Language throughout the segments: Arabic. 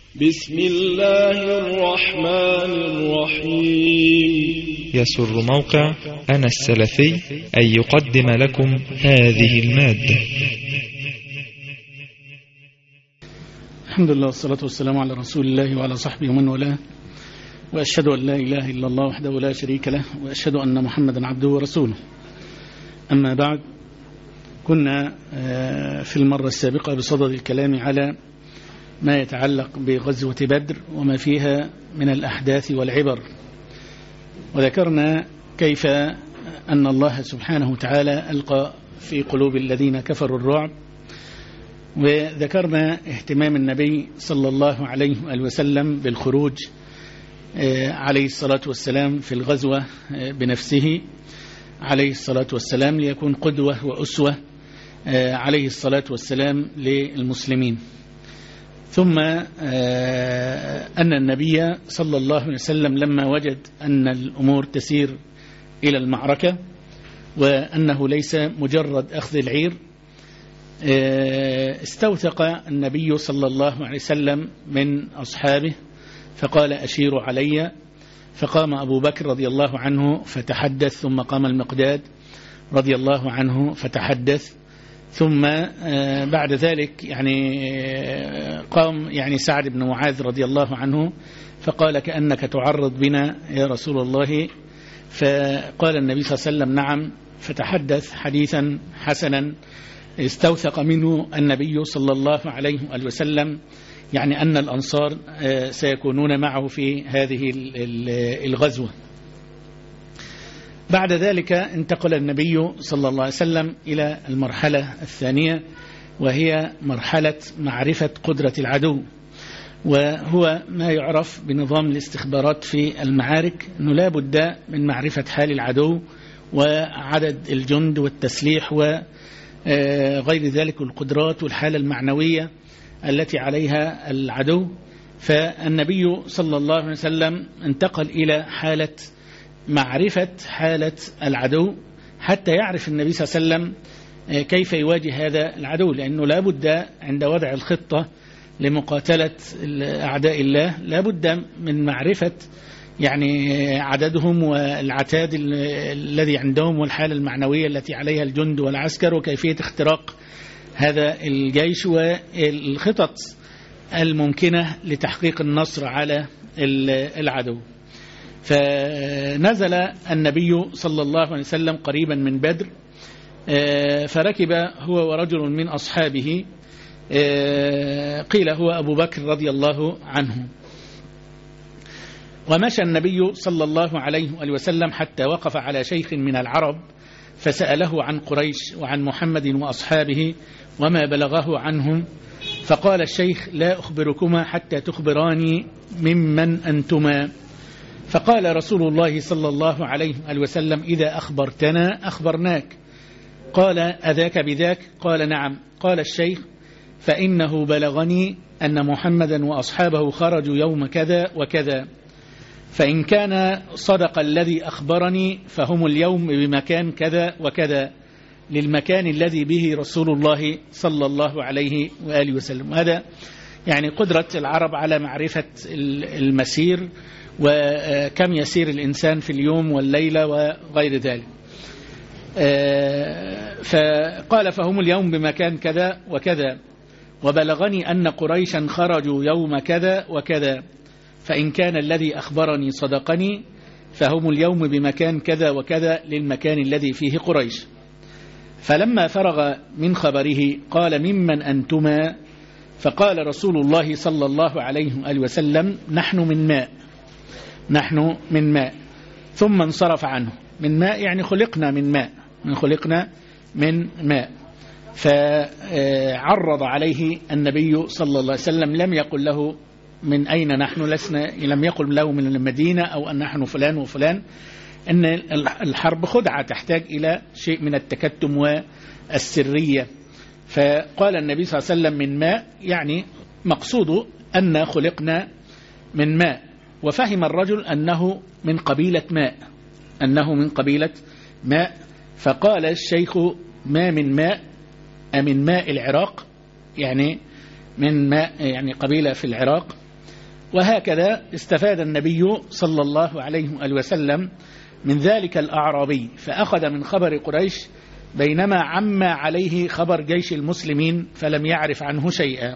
بسم الله الرحمن الرحيم. يسر موقع أنا السلفي أن يقدم لكم هذه المادة. الحمد لله والصلاة والسلام على رسول الله وعلى صحبه ومن والاه، وأشهد أن لا إله إلا الله وحده لا شريك له، وأشهد أن محمدا عبده ورسوله. أما بعد، كنا في المرة السابقة بصدد الكلام على ما يتعلق بغزوة بدر وما فيها من الأحداث والعبر، وذكرنا كيف أن الله سبحانه وتعالى ألقى في قلوب الذين كفروا الرعب، وذكرنا اهتمام النبي صلى الله عليه وسلم بالخروج عليه الصلاة والسلام في الغزوة بنفسه عليه الصلاة والسلام ليكون قدوة وأسوة عليه الصلاة والسلام للمسلمين. ثم أن النبي صلى الله عليه وسلم لما وجد أن الأمور تسير إلى المعركة وأنه ليس مجرد أخذ العير، استوثق النبي صلى الله عليه وسلم من أصحابه فقال: أشيروا علي. فقام أبو بكر رضي الله عنه فتحدث، ثم قام المقداد رضي الله عنه فتحدث، ثم بعد ذلك قام سعد بن معاذ رضي الله عنه فقال: كأنك تعرض بنا يا رسول الله. فقال النبي صلى الله عليه وسلم: نعم. فتحدث حديثا حسنا استوثق منه النبي صلى الله عليه وسلم أن الأنصار سيكونون معه في هذه الغزوة. بعد ذلك انتقل النبي صلى الله عليه وسلم إلى المرحلة الثانية، وهي مرحلة معرفة قدرة العدو، وهو ما يعرف بنظام الاستخبارات في المعارك، أنه لا بد من معرفة حال العدو وعدد الجند والتسليح وغير ذلك، القدرات والحالة المعنوية التي عليها العدو. فالنبي صلى الله عليه وسلم انتقل إلى حالة معرفة حالة العدو حتى يعرف النبي صلى الله عليه وسلم كيف يواجه هذا العدو، لأنه لا بد عند وضع الخطة لمقاتلة أعداء الله لا بد من معرفة عددهم والعتاد الذي عندهم والحالة المعنوية التي عليها الجند والعسكر، وكيفية اختراق هذا الجيش والخطط الممكنة لتحقيق النصر على العدو. فنزل النبي صلى الله عليه وسلم قريبا من بدر، فركب هو ورجل من أصحابه، قيل هو أبو بكر رضي الله عنه، ومشى النبي صلى الله عليه وسلم حتى وقف على شيخ من العرب فسأله عن قريش وعن محمد وأصحابه وما بلغه عنهم. فقال الشيخ: لا أخبركما حتى تخبراني ممن أنتما. فقال رسول الله صلى الله عليه وسلم: إذا أخبرتنا أخبرناك. قال: أذاك بذاك؟ قال: نعم. قال الشيخ: فإنه بلغني أن محمدا وأصحابه خرجوا يوم كذا وكذا، فإن كان صدق الذي أخبرني فهم اليوم بمكان كذا وكذا، للمكان الذي به رسول الله صلى الله عليه وآله وسلم. هذا قدرة العرب على معرفة المسير وكم يسير الإنسان في اليوم والليلة وغير ذلك. فقال: فهم اليوم بمكان كذا وكذا، وبلغني أن قريشا خرجوا يوم كذا وكذا، فإن كان الذي أخبرني صدقني فهم اليوم بمكان كذا وكذا، للمكان الذي فيه قريش. فلما فرغ من خبره قال: ممن أنتما؟ فقال رسول الله صلى الله عليه وسلم: نحن من ماء. نحن من ماء. ثم انصرف عنه. من ماء خلقنا من ماء، خلقنا من ماء. فعرض عليه النبي صلى الله عليه وسلم، لم يقل له من أين نحن، لم يقل له من المدينة أو أن نحن فلان وفلان، أن الحرب خدعة تحتاج إلى شيء من التكتم والسرية. فقال النبي صلى الله عليه وسلم: من ماء، مقصوده أن خلقنا من ماء. وفهم الرجل أنه من قبيلة ماء، أنه من قبيلة ماء. فقال الشيخ: ما من ماء؟ أمن ماء العراق؟ من ماء قبيلة في العراق. وهكذا استفاد النبي صلى الله عليه وسلم من ذلك الأعرابي، فأخذ من خبر قريش بينما عم عليه خبر جيش المسلمين فلم يعرف عنه شيئا.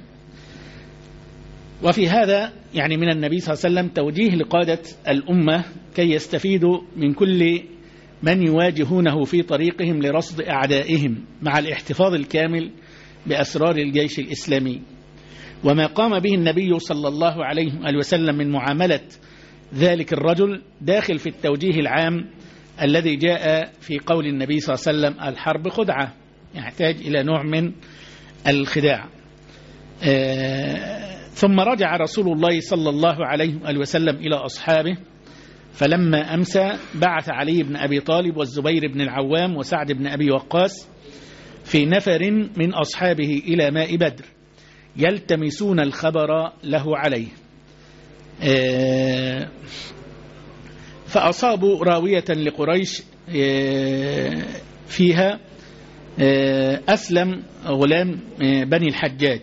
وفي هذا يعني من النبي صلى الله عليه وسلم توجيه لقادة الأمة كي يستفيدوا من كل من يواجهونه في طريقهم لرصد أعدائهم مع الاحتفاظ الكامل بأسرار الجيش الإسلامي. وما قام به النبي صلى الله عليه وسلم من معاملة ذلك الرجل داخل في التوجيه العام الذي جاء في قول النبي صلى الله عليه وسلم: الحرب خدعة، يحتاج إلى نوع من الخداع. ثم رجع رسول الله صلى الله عليه وسلم إلى أصحابه، فلما أمسى بعث علي بن أبي طالب والزبير بن العوام وسعد بن أبي وقاص في نفر من أصحابه إلى ماء بدر يلتمسون الخبر له عليه، فأصابوا راوية لقريش فيها أسلم غلام بني الحجاج،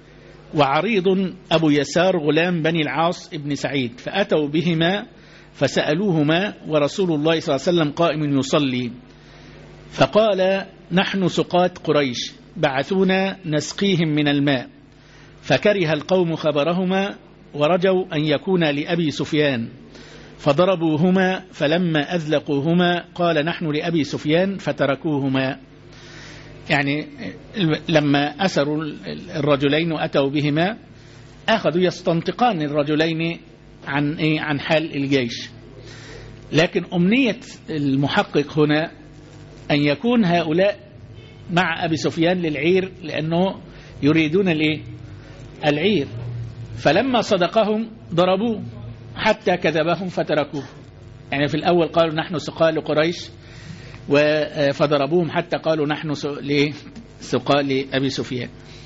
وعريض أبو يسار غلام بني العاص ابن سعيد، فأتوا بهما فسألوهما ورسول الله صلى الله عليه وسلم قائم يصلي، فقال: نحن سقاة قريش بعثونا نسقيهم من الماء، فكره القوم خبرهما ورجوا أن يكون لأبي سفيان، فضربوهما، فلما أذلقوهما قال: نحن لأبي سفيان، فتركوهما. يعني لما أسروا الرجلين وأتوا بهما أخذوا يستنطقان الرجلين عن حال الجيش، لكن أمنية المحقق هنا أن يكون هؤلاء مع أبي سفيان للعير، لأنه يريدون العير، فلما صدقهم ضربوه حتى كذبهم فتركوه. يعني في الأول قالوا: نحن سقاة لقريش، فضربوهم حتى قالوا: نحن سقاة لأبي سفيان.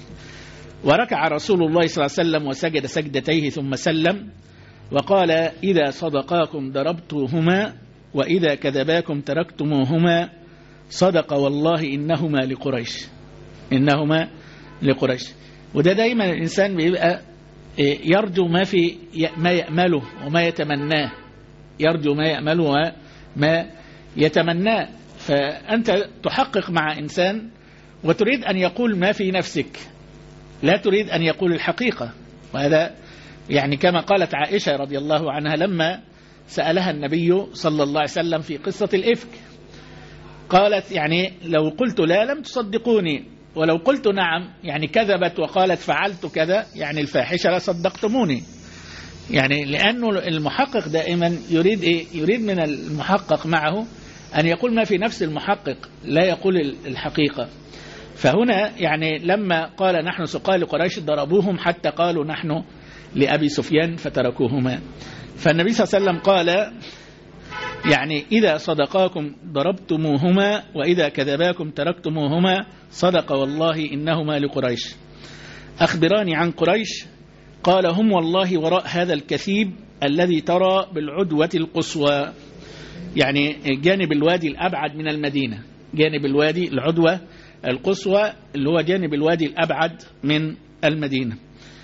وركع رسول الله صلى الله عليه وسلم وسجد سجدتيه ثم سلم وقال: إذا صدقاكم ضربتوهما وإذا كذباكم تركتموهما، صدق والله إنهما لقريش، إنهما لقريش. وده دايما الإنسان بيبقى يرجو ما يأمله وما يتمناه، يرجو ما يأمله وما يتمناه. فأنت تحقق مع إنسان وتريد أن يقول ما في نفسك، لا تريد أن يقول الحقيقة. وهذا يعني كما قالت عائشة رضي الله عنها لما سألها النبي صلى الله عليه وسلم في قصة الإفك، قالت: يعني لو قلت لا لم تصدقوني، ولو قلت نعم يعني كذبت وقالت فعلت كذا يعني الفاحشة لصدقتموني. يعني لأنه المحقق دائما يريد يريد من المحقق معه أن يقول ما في نفس المحقق، لا يقول الحقيقة. فهنا يعني لما قال: نحن سقاة لقريش، ضربوهم حتى قالوا: نحن لأبي سفيان، فتركوهما. فالنبي صلى الله عليه وسلم قال: يعني إذا صدقاكم ضربتموهما وإذا كذباكم تركتموهما، صدق والله إنهما لقريش. أخبراني عن قريش. قال: هم والله وراء هذا الكثيب الذي ترى بالعدوة القصوى، يعني جانب الوادي الأبعد من المدينة، جانب الوادي العدوة القصوى اللي هو جانب الوادي الأبعد من المدينة.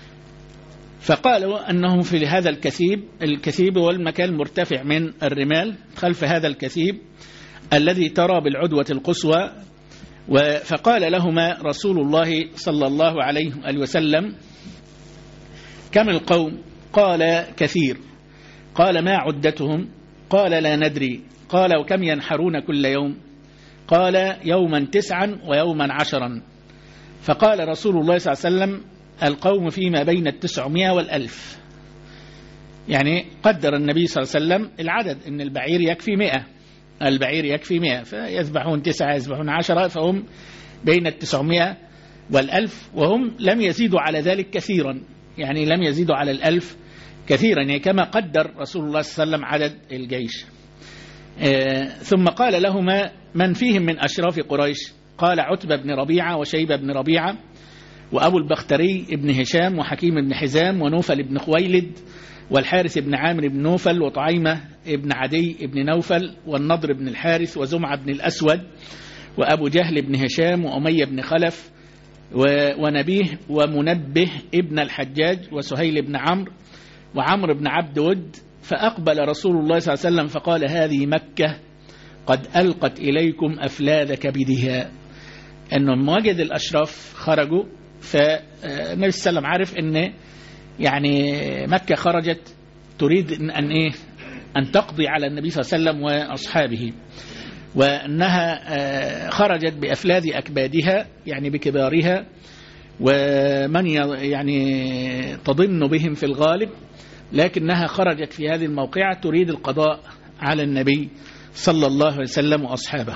فقالوا أنه في هذا الكثيب هو المكان المرتفع من الرمال خلف هذا الكثيب الذي ترى بالعدوة القصوى. فقال لهما رسول الله صلى الله عليه وسلم: كم القوم؟ قال: كثير. قال: ما عدتهم؟ قال: لا ندري. قال: وكم ينحرون كل يوم؟ قال: يوما 9 ويوما 10. فقال رسول الله صلى الله عليه وسلم: القوم فيما بين 900 و1000. يعني قدر النبي صلى الله عليه وسلم العدد إن البعير يكفي 100، البعير يكفي 100، فيذبحون 9 يذبحون 10، فهم بين 900 و1000، وهم لم يزيدوا على ذلك كثيرا، يعني لم يزيدوا على 1000 كثيرا، يعني كما قدر رسول الله صلى الله عليه وسلم عدد الجيش. ثم قال لهما: من فيهم من أشراف قريش؟ قال: عتبة بن ربيعة وشيبة بن ربيعة وأبو البختري ابن هشام وحكيم بن حزام ونوفل بن خويلد والحارث بن عامر بن نوفل وطعيمة ابن عدي ابن نوفل والنضر بن الحارث وزمعة بن الأسود وأبو جهل بن هشام وأمية بن خلف ونبيه ومنبه ابن الحجاج وسهيل بن عمرو وعمرو بن عبد ود. فأقبل رسول الله صلى الله عليه وسلم فقال: هذه مكة قد ألقت إليكم أفلاذ كبدها. أنهم وجد الأشراف خرجوا، فالنبي صلى الله عليه وسلم عارف أن يعني مكة خرجت تريد أن تقضي على النبي صلى الله عليه وسلم وأصحابه، وأنها خرجت بأفلاذ أكبادها يعني بكبارها، ومن يعني تضن بهم في الغالب، لكنها خرجت في هذه الموقعة تريد القضاء على النبي صلى الله عليه وسلم وأصحابه.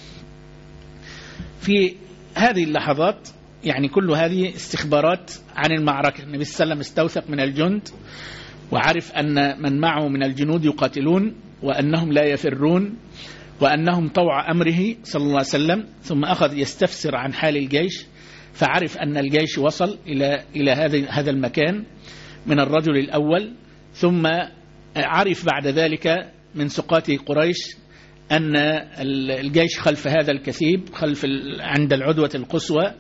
في هذه اللحظات يعني كل هذه استخبارات عن المعركة. النبي صلى الله عليه وسلم استوثق من الجند وعرف أن من معه من الجنود يقاتلون وأنهم لا يفرون وأنهم طوع أمره صلى الله عليه وسلم. ثم أخذ يستفسر عن حال الجيش، فعرف أن الجيش وصل إلى هذا المكان من الرجل الأول. ثم عرف بعد ذلك من سقاط قريش أن الجيش خلف هذا الكثيب، عند العدوة القصوى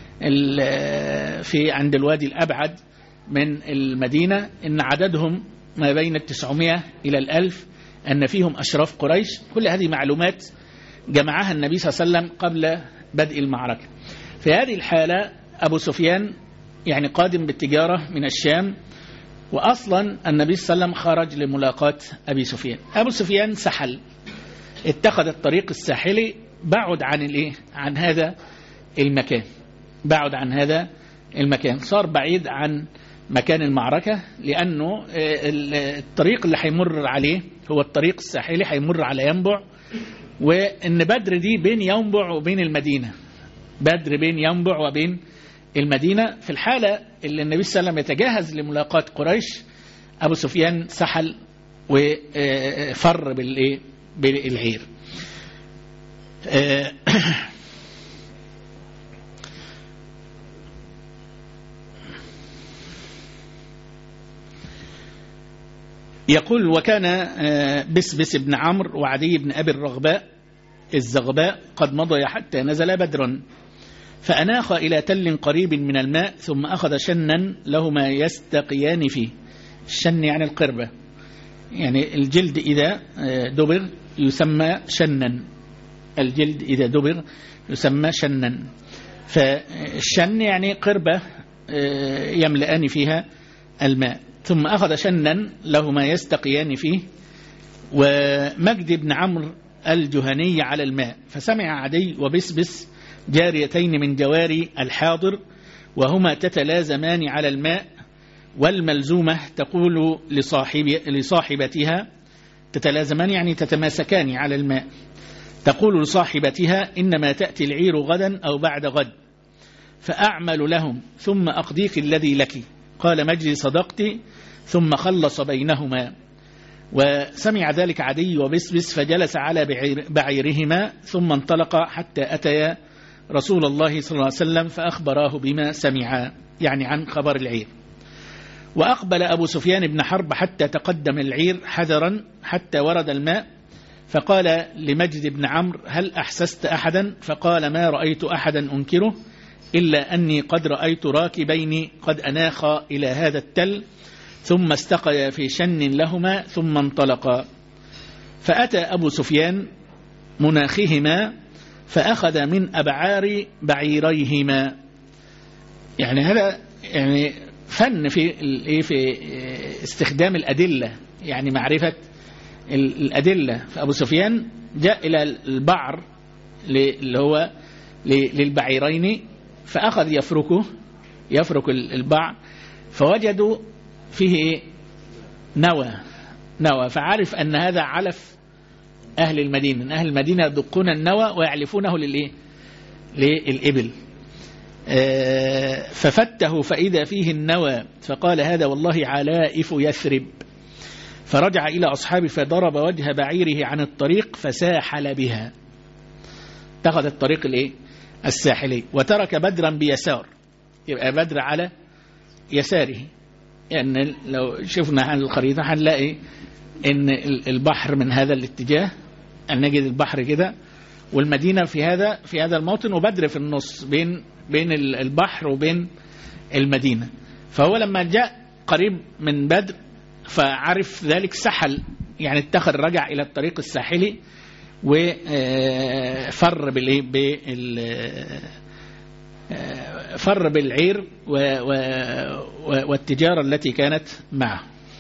عند الوادي الأبعد من المدينة، إن عددهم ما بين 900 إلى 1000، أن فيهم أشراف قريش. كل هذه معلومات جمعها النبي صلى الله عليه وسلم قبل بدء المعركة. في هذه الحالة أبو سفيان يعني قادم بالتجارة من الشام، وأصلا النبي صلى الله عليه وسلم خرج لملاقاة أبي سفيان. أبو سفيان سحل، اتخذ الطريق الساحلي، بعد عن هذا المكان، بعد عن هذا المكان، صار بعيد عن مكان المعركة، لأنه الطريق اللي هيمر عليه هو الطريق الساحلي، هيمر على ينبع، وإن بدر دي بين ينبع وبين المدينة، بدر بين ينبع وبين المدينة. في الحالة اللي النبي صلى الله عليه وسلم يتجهز لملاقاة قريش، أبو سفيان سحل وفر بالعير. يقول: وكان بسبس بن عمرو وعدي بن أبي الزغباء قد مضي حتى نزل بدرا، فأناخ إلى تل قريب من الماء، ثم أخذ شنا لهما يستقيان فيه. الشن يعني القربة، يعني الجلد إذا دبر يسمى شنا، الجلد إذا دبر يسمى شنا. فالشن يعني قربة يملأان فيها الماء. ثم أخذ شنا لهما يستقيان فيه، ومجد بن عمرو الجهني على الماء. فسمع عدي وبسبس جاريتين من جواري الحاضر وهما تتلازمان على الماء، والملزومة تقول لصاحبتها، تتلازمان يعني تتماسكان على الماء، تقول لصاحبتها: إنما تأتي العير غدا أو بعد غد، فأعمل لهم ثم أقضيك الذي لك. قال مجدي: صدقت. ثم خلص بينهما. وسمع ذلك عدي وبسبس، فجلس على بعيرهما، ثم انطلق حتى أتيا رسول الله صلى الله عليه وسلم فأخبراه بما سمعا، يعني عن خبر العير. وأقبل أبو سفيان بن حرب حتى تقدم العير حذرا حتى ورد الماء، فقال لمجد بن عمرو: هل أحسست أحدا؟ فقال: ما رأيت أحدا أنكره، إلا أني قد رأيت راكبين قد أناخا إلى هذا التل، ثم استقيا في شن لهما، ثم انطلقا. فأتى أبو سفيان مناخهما فأخذ من أبعار بعيريهما. يعني هذا يعني فن في استخدام الأدلة، يعني معرفة الأدلة. فأبو سفيان جاء إلى البعر اللي هو للبعيرين، فأخذ يفرك البعر، فوجدوا فيه نوى، فعرف أن هذا علف أهل المدينة. أهل المدينة يدقون النوى ويعلفونه للإبل. ففته فإذا فيه النوى، فقال: هذا والله علائف يثرب. فرجع إلى أصحابه فضرب وجه بعيره عن الطريق فساحل بها، اتخذ الطريق الساحلي، وترك بدرا بيسار، يبقى بدر على يساره. يعني لو شفنا عن الخريطة هنلاقي ان البحر من هذا الاتجاه، أن نجد البحر كده، والمدينة في هذا الموطن، وبدر في النص بين البحر وبين المدينة. فهو لما جاء قريب من بدر فعرف ذلك سحل، يعني اتخذ رجع إلى الطريق الساحلي وفر فر بالعير والتجارة التي كانت معه.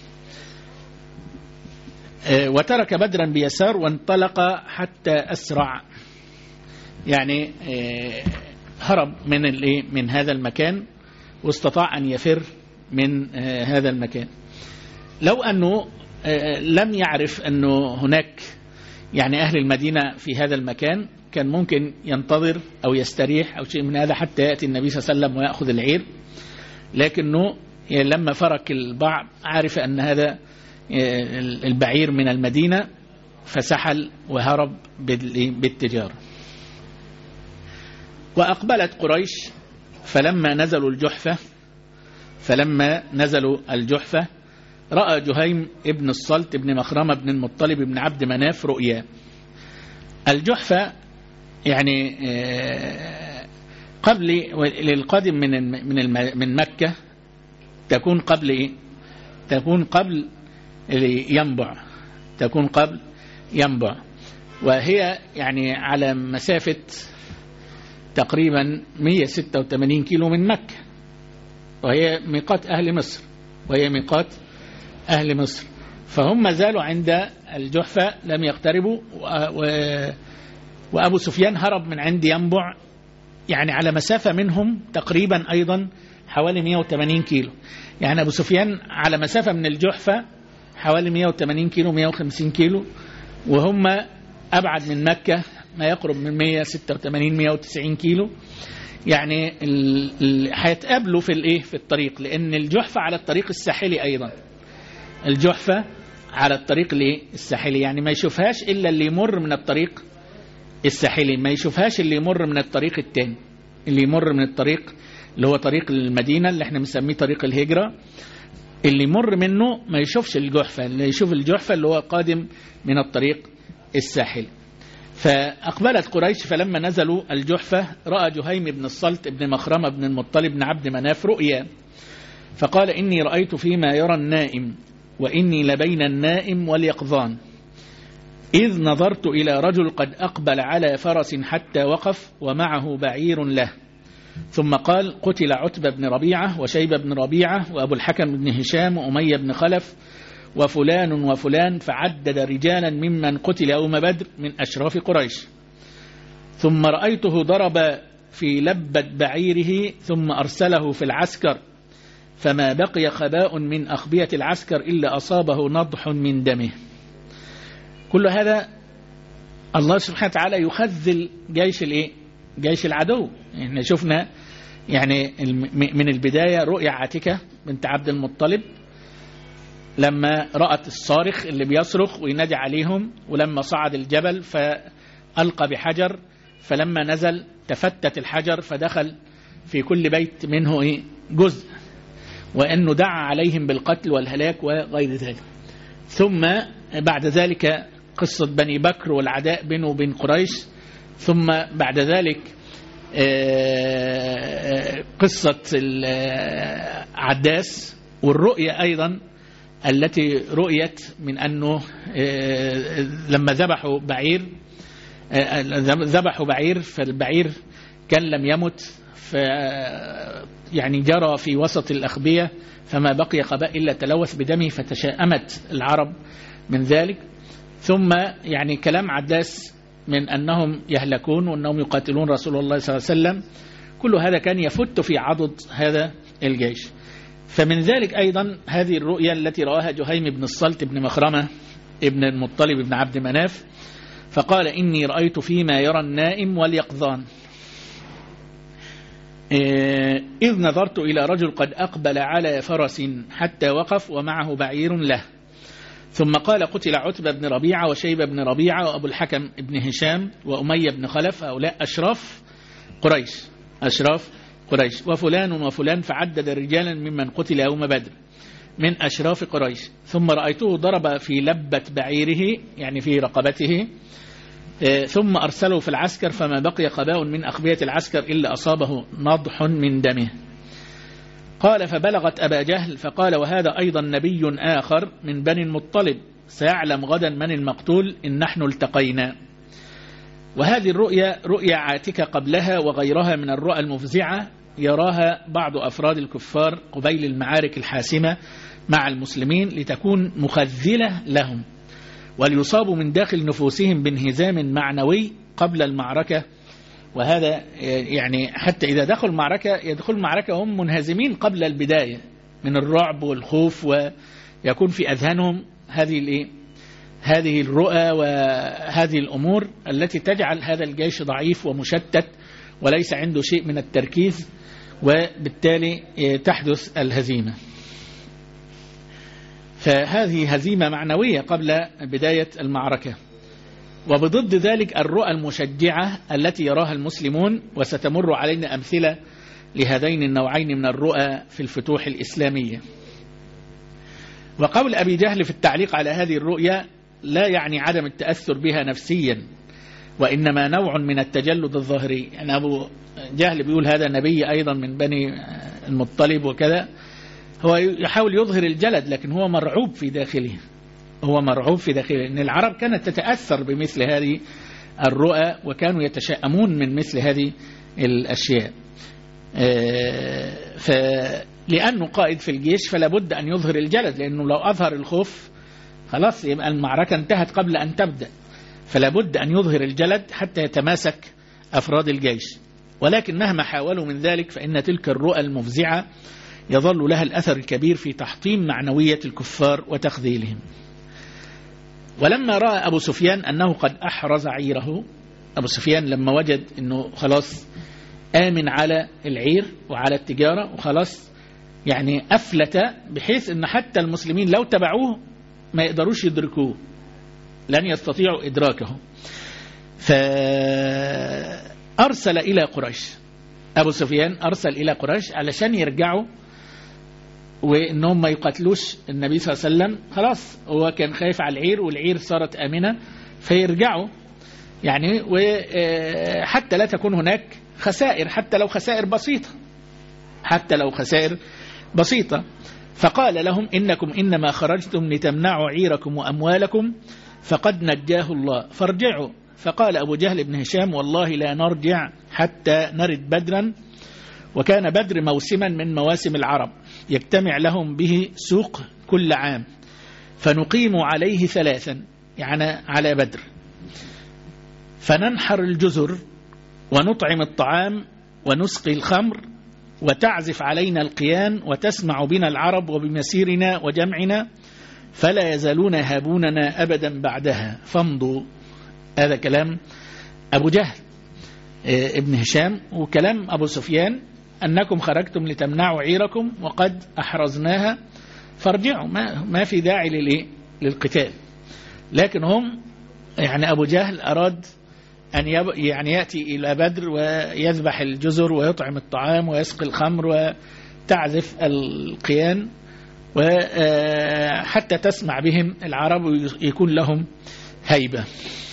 وترك بدرا بيسار وانطلق حتى أسرع، يعني هرب من هذا المكان واستطاع أن يفر من هذا المكان. لو أنه لم يعرف أنه هناك يعني أهل المدينة في هذا المكان كان ممكن ينتظر أو يستريح أو شيء من هذا حتى يأتي النبي صلى الله عليه وسلم ويأخذ العير، لكنه لما فرك البعض عرف أن هذا البعير من المدينة فسحل وهرب بالتجارة. وأقبلت قريش فلما نزلوا الجحفة رأى جهيم ابن الصلت ابن مخرمة ابن المطلب ابن عبد مناف رؤيا. الجحفة يعني قبل للقادم من مكة تكون قبل ينبع، وهي يعني على مسافة تقريبا 186 كيلو من مكة، وهي ميقات أهل مصر. فهم زالوا عند الجحفة لم يقتربوا، وأبو سفيان هرب من عند ينبع، يعني على مسافة منهم تقريبا أيضا حوالي 180 كيلو. يعني أبو سفيان على مسافة من الجحفة حوالي 180 كيلو 150 كيلو، وهم أبعد من مكة ما يقرب من 186 190 كيلو. يعني هيتقابلوا في الطريق، لأن الجحفة على الطريق الساحلي أيضا، الجحفة على الطريق الساحلي، يعني ما يشوفهاش إلا اللي يمر من الطريق الساحلي، ما يشوفهاش اللي يمر من الطريق التاني، اللي يمر من الطريق اللي هو طريق المدينة اللي احنا بنسميه طريق الهجرة، اللي يمر منه ما يشوفش الجحفة، اللي يشوف الجحفة اللي هو قادم من الطريق الساحلي. فأقبلت قريش فلما نزلوا الجحفة رأى جهيم بن الصلت بن مخرمة بن المطلب بن عبد مناف رؤيا، فقال إني رأيت فيما يرى النائم وإني لبين النائم واليقظان، إذ نظرت إلى رجل قد أقبل على فرس حتى وقف ومعه بعير له، ثم قال قتل عتبة بن ربيعة وشيبة بن ربيعة وأبو الحكم بن هشام وأمية بن خلف وفلان وفلان، فعدد رجالا ممن قتل يوم بدر من أشراف قريش. ثم رأيته ضرب في لبة بعيره ثم أرسله في العسكر، فما بقي خباء من أخبية العسكر إلا أصابه نضح من دمه. كل هذا الله سبحانه وتعالى يخذل جيش العدو. احنا شفنا يعني من البداية رؤيا عاتكة بنت عبد المطلب لما رأت الصارخ اللي بيصرخ وينادي عليهم، ولما صعد الجبل فألقى بحجر، فلما نزل تفتت الحجر فدخل في كل بيت منه جزء، وأنه دعا عليهم بالقتل والهلاك وغير ذلك. ثم بعد ذلك قصة بني بكر والعداء بينه وبين قريش، ثم بعد ذلك قصة العداس، والرؤية أيضا التي رؤيت من أنه لما ذبحوا بعير فالبعير كان لم يمت، يعني جرى في وسط الأخبية فما بقي خباء إلا تلوث بدمه، فتشاءمت العرب من ذلك. ثم يعني كلام عداس من أنهم يهلكون وأنهم يقاتلون رسول الله صلى الله عليه وسلم، كل هذا كان يفت في عضد هذا الجيش. فمن ذلك أيضا هذه الرؤيا التي رآها جهيم بن الصلت بن مخرمة ابن المطلب بن عبد مناف، فقال إني رأيت فيما يرى النائم واليقظان، إذ نظرت إلى رجل قد أقبل على فرس حتى وقف ومعه بعير له، ثم قال قتل عتبة بن ربيعة وشيبة بن ربيعة وأبو الحكم بن هشام وأمية بن خلف، هؤلاء أشراف قريش وفلان وفلان، فعدد رجالا ممن قتل يوم بدر من أشراف قريش. ثم رأيته ضرب في لبة بعيره يعني في رقبته، ثم أرسله في العسكر فما بقي خباء من أخبية العسكر إلا أصابه نضح من دمه. قال فبلغت أبا جهل فقال وهذا أيضا نبي آخر من بني المطلب سيعلم غدا من المقتول إن نحن التقينا. وهذه الرؤيا رؤيا عاتكة قبلها وغيرها من الرؤى المفزعة يراها بعض أفراد الكفار قبيل المعارك الحاسمة مع المسلمين لتكون مخذلة لهم وليصابوا من داخل نفوسهم بانهزام معنوي قبل المعركة. وهذا يعني حتى إذا دخلوا المعركة هم منهزمين قبل البداية من الرعب والخوف، ويكون في أذهانهم هذه الرؤى وهذه الأمور التي تجعل هذا الجيش ضعيف ومشتت وليس عنده شيء من التركيز، وبالتالي تحدث الهزيمة. فهذه هزيمة معنوية قبل بداية المعركة. وبضد ذلك الرؤى المشجعة التي يراها المسلمون، وستمر علينا أمثلة لهذين النوعين من الرؤى في الفتوح الإسلامية. وقول أبي جهل في التعليق على هذه الرؤيا لا يعني عدم التأثر بها نفسيا، وإنما نوع من التجلد الظاهري. يعني أبو جهل بيقول هذا نبي أيضا من بني المطلب وكذا، هو يحاول يظهر الجلد لكن هو مرعوب في داخله، إن العرب كانت تتأثر بمثل هذه الرؤى وكانوا يتشائمون من مثل هذه الأشياء. لأنه قائد في الجيش فلا بد أن يظهر الجلد، لأنه لو أظهر الخوف خلاص يبقى المعركة انتهت قبل أن تبدأ، فلا بد أن يظهر الجلد حتى يتماسك أفراد الجيش. ولكن مهما حاولوا من ذلك فإن تلك الرؤى المفزعة يظل لها الأثر الكبير في تحطيم معنوية الكفار وتخذيلهم. ولما رأى أبو سفيان أنه قد أحرز عيره، أبو سفيان لما وجد أنه خلاص آمن على العير وعلى التجارة وخلاص يعني أفلت بحيث أن حتى المسلمين لو تبعوه ما يقدروش يدركوه، لن يستطيعوا إدراكه، فأرسل إلى قريش. أبو سفيان أرسل إلى قريش علشان يرجعوا وإنهم ما يقتلوش النبي صلى الله عليه وسلم. خلاص هو كان خايف على العير والعير صارت آمنة، فيرجعوا يعني وحتى لا تكون هناك خسائر، حتى لو خسائر بسيطة. فقال لهم إنكم إنما خرجتم لتمنعوا عيركم وأموالكم فقد نجاه الله فارجعوا. فقال أبو جهل بن هشام والله لا نرجع حتى نرد بدرا، وكان بدر موسما من مواسم العرب يجتمع لهم به سوق كل عام، فنقيم عليه 3 يعني على بدر، فننحر الجزر ونطعم الطعام ونسقي الخمر وتعزف علينا القيان وتسمع بنا العرب وبمسيرنا وجمعنا، فلا يزالون يهابوننا أبدا بعدها فامضوا. هذا كلام أبو جهل ابن هشام، وكلام أبو سفيان أنكم خرجتم لتمنعوا عيركم وقد أحرزناها فارجعوا، ما في داعي للقتال. لكن هم يعني أبو جهل أراد أن يعني يأتي إلى بدر ويذبح الجزر ويطعم الطعام ويسقي الخمر وتعزف القيان، وحتى تسمع بهم العرب ويكون لهم هيبة.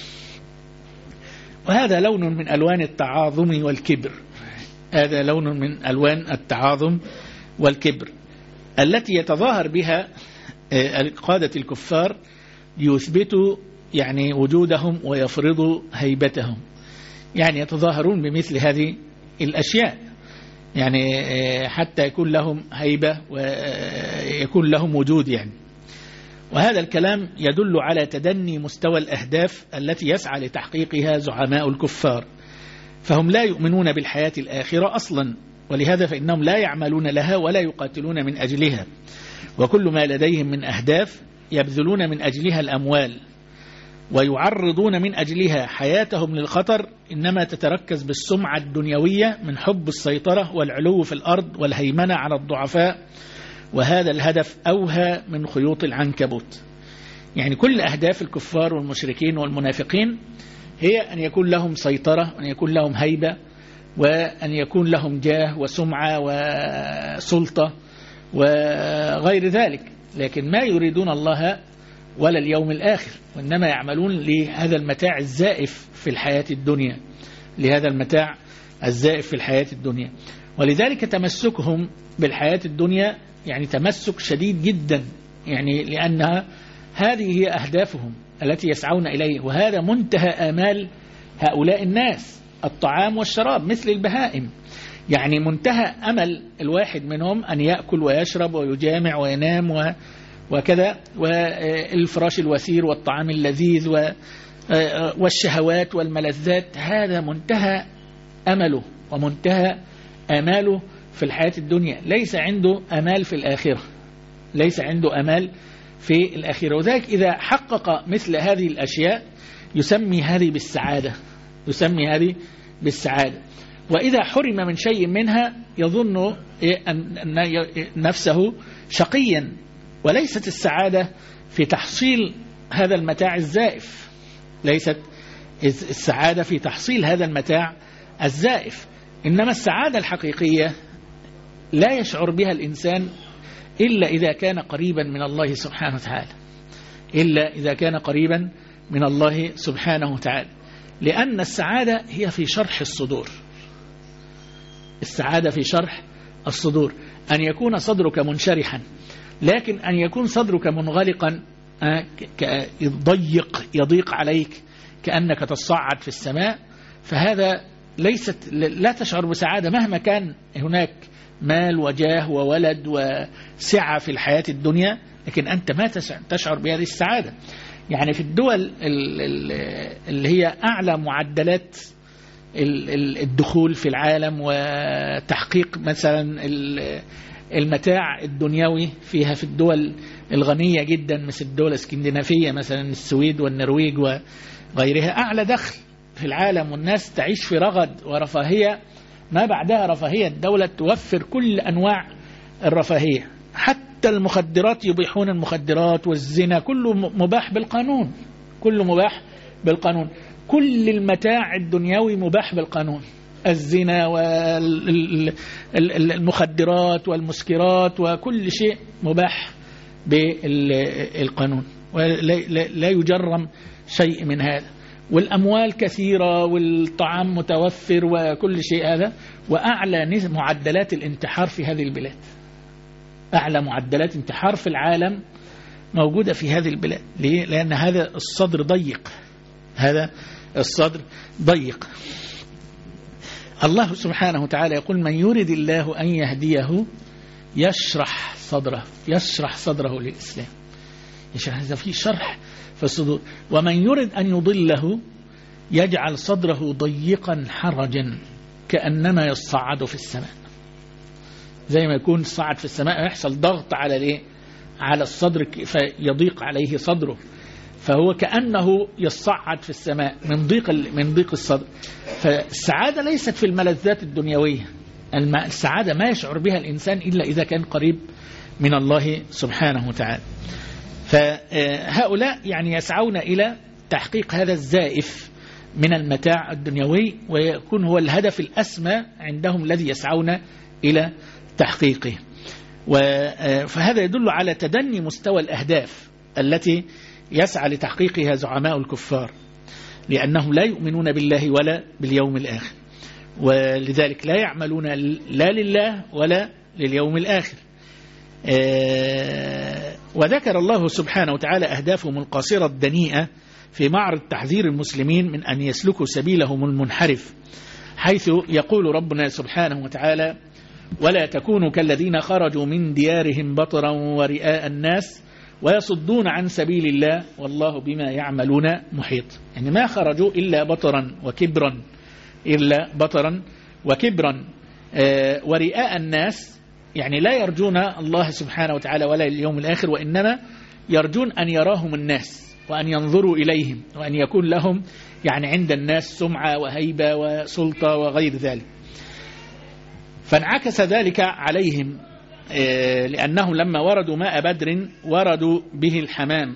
وهذا لون من ألوان التعاظم والكبر، هذا لون من ألوان التعاظم والكبر التي يتظاهر بها قادة الكفار ليثبتوا يعني وجودهم ويفرضوا هيبتهم، يعني يتظاهرون بمثل هذه الأشياء يعني حتى يكون لهم هيبة ويكون لهم وجود يعني. وهذا الكلام يدل على تدني مستوى الأهداف التي يسعى لتحقيقها زعماء الكفار، فهم لا يؤمنون بالحياة الآخرة أصلا، ولهذا فإنهم لا يعملون لها ولا يقاتلون من أجلها، وكل ما لديهم من أهداف يبذلون من أجلها الأموال ويعرضون من أجلها حياتهم للخطر، إنما تتركز بالسمعة الدنيوية من حب السيطرة والعلو في الأرض والهيمنة على الضعفاء، وهذا الهدف أوهى من خيوط العنكبوت. يعني كل أهداف الكفار والمشركين والمنافقين هي أن يكون لهم سيطرة وأن يكون لهم هيبة وأن يكون لهم جاه وسمعة وسلطة وغير ذلك، لكن ما يريدون الله ولا اليوم الآخر، وإنما يعملون لهذا المتاع الزائف في الحياة الدنيا، ولذلك تمسكهم بالحياة الدنيا يعني تمسك شديد جدا، يعني لأنها هذه هي أهدافهم التي يسعون إليه، وهذا منتهى آمال هؤلاء الناس، الطعام والشراب مثل البهائم. يعني منتهى أمل الواحد منهم أن يأكل ويشرب ويجامع وينام وكذا، والفراش الوثير والطعام اللذيذ والشهوات والملذات، هذا منتهى أمله ومنتهى آماله في الحياة الدنيا. ليس عنده أمال في الآخرة، ليس عنده أمال في الآخرة. وذلك إذا حقق مثل هذه الأشياء يسمي هذه بالسعادة، يسمي هذه بالسعادة. وإذا حرم من شيء منها يظن أن نفسه شقيا. وليست السعادة في تحصيل هذا المتاع الزائف، ليست السعادة في تحصيل هذا المتاع الزائف، إنما السعادة الحقيقية لا يشعر بها الإنسان إلا إذا كان قريبا من الله سبحانه وتعالى، إلا إذا كان قريبا من الله سبحانه وتعالى. لأن السعادة هي في شرح الصدور، السعادة في شرح الصدور، أن يكون صدرك منشرحا، لكن أن يكون صدرك منغلقا يضيق عليك كأنك تصعد في السماء، فهذا لا تشعر بسعادة مهما كان هناك مال وجاه وولد وسعة في الحياة الدنيا، لكن أنت ما تشعر بهذه السعادة. يعني في الدول اللي هي أعلى معدلات الدخول في العالم وتحقيق مثلا المتاع الدنيوي فيها، في الدول الغنية جدا مثل الدول الاسكندنافية مثلا السويد والنرويج وغيرها، أعلى دخل في العالم، والناس تعيش في رغد ورفاهية ما بعدها رفاهية. الدولة توفر كل أنواع الرفاهية، حتى المخدرات يبيحون المخدرات، والزنا كله مباح بالقانون، كله مباح بالقانون، كل المتاع الدنيوي مباح بالقانون، الزنا والمخدرات والمسكرات وكل شيء مباح بالقانون، ولا يجرم شيء من هذا، والأموال كثيرة والطعام متوفر وكل شيء هذا. وأعلى معدلات الانتحار في هذه البلاد، أعلى معدلات انتحار في العالم موجودة في هذه البلاد. ليه؟ لأن هذا الصدر ضيق، هذا الصدر ضيق. الله سبحانه وتعالى يقول: من يريد الله أن يهديه يشرح صدره للإسلام، يشرح، هذا في شرح في الصدور. ومن يريد أن يضله يجعل صدره ضيقا حرجا كأنما يصعد في السماء، زي ما يكون صعد في السماء يحصل ضغط على الايه، على الصدر فيضيق عليه صدره، فهو كأنه يصعد في السماء من ضيق الصدر. فالسعادة ليست في الملذات الدنيوية، السعادة ما يشعر بها الإنسان إلا إذا كان قريب من الله سبحانه وتعالى. فهؤلاء يعني يسعون إلى تحقيق هذا الزائف من المتاع الدنيوي، ويكون هو الهدف الأسمى عندهم الذي يسعون إلى تحقيقه. فهذا يدل على تدني مستوى الأهداف التي يسعى لتحقيقها زعماء الكفار، لأنهم لا يؤمنون بالله ولا باليوم الآخر، ولذلك لا يعملون لا لله ولا لليوم الآخر. وذكر الله سبحانه وتعالى أهدافهم القاصرة الدنيئة في معرض تحذير المسلمين من أن يسلكوا سبيلهم المنحرف، حيث يقول ربنا سبحانه وتعالى: ولا تكونوا كالذين خرجوا من ديارهم بطرا ورئاء الناس ويصدون عن سبيل الله والله بما يعملون محيط. يعني ما خرجوا إلا بطرا وكبرا ورئاء الناس، يعني لا يرجون الله سبحانه وتعالى ولا اليوم الآخر، وإنما يرجون أن يراهم الناس وأن ينظروا إليهم وأن يكون لهم يعني عند الناس سمعة وهيبة وسلطة وغير ذلك. فانعكس ذلك عليهم، لأنهم لما وردوا ماء بدر وردوا به الحمام،